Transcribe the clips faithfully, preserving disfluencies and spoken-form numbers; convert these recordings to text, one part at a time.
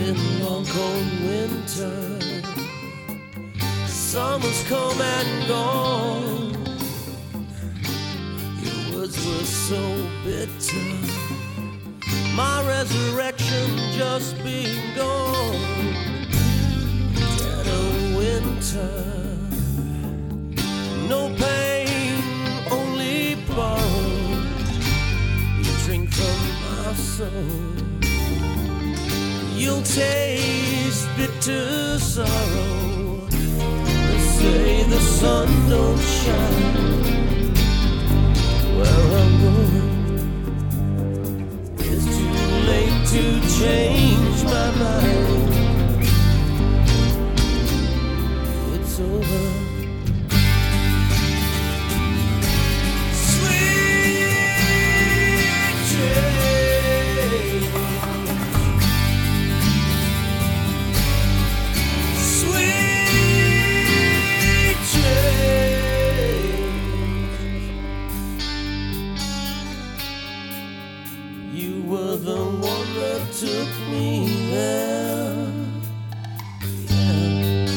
in long cold winter. Summer's come and gone. Your words were so bitter. My resurrection just begun. Dead of winter. No pain, only borrow. You drink from my soul. You'll taste bitter sorrow. They say the sun don't shine where I'm going. It's too late to change my mind. It's over. You were the one that took me there. Yeah.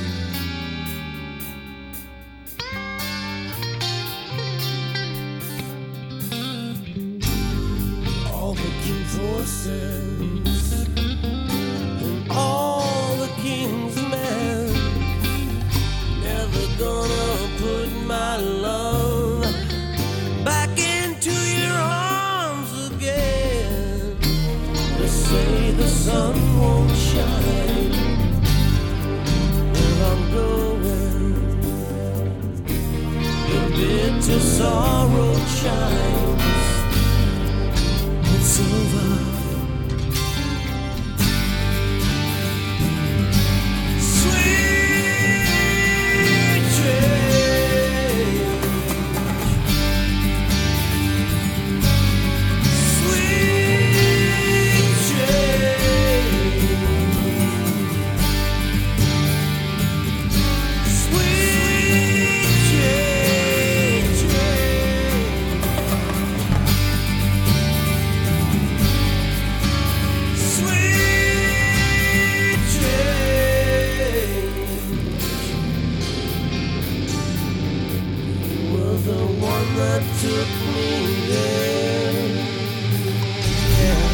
All the king's horses and all the king's men, never gonna put my love back into your arms again. They say the sun won't shine where I'm going. The bitter sorrow chimes. It's over. That took me there. Yeah.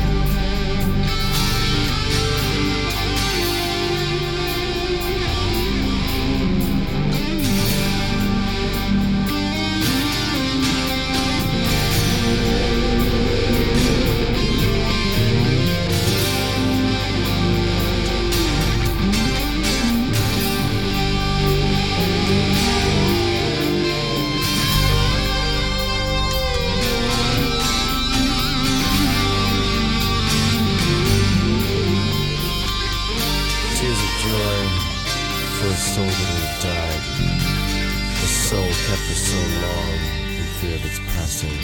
For a soul that had died, a soul kept for so long in fear of its passing.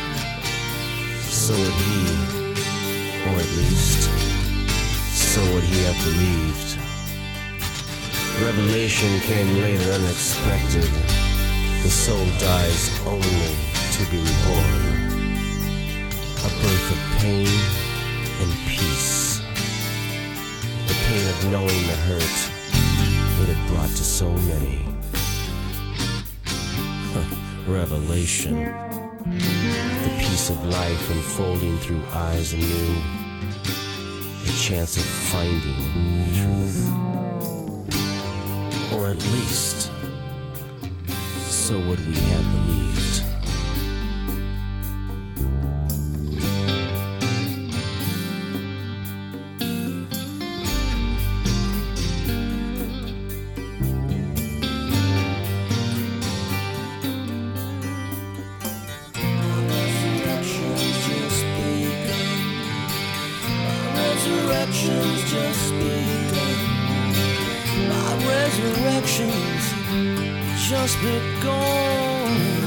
So would he, or at least, so would he have believed. Revelation came later, unexpected. The soul dies only to be reborn. A birth of pain and peace. The pain of knowing the hurt it had brought to so many. Huh. Revelation. The peace of life unfolding through eyes anew. A chance of finding truth. Or at least, so would we have believed. Resurrection's just begun. My resurrection's just begun.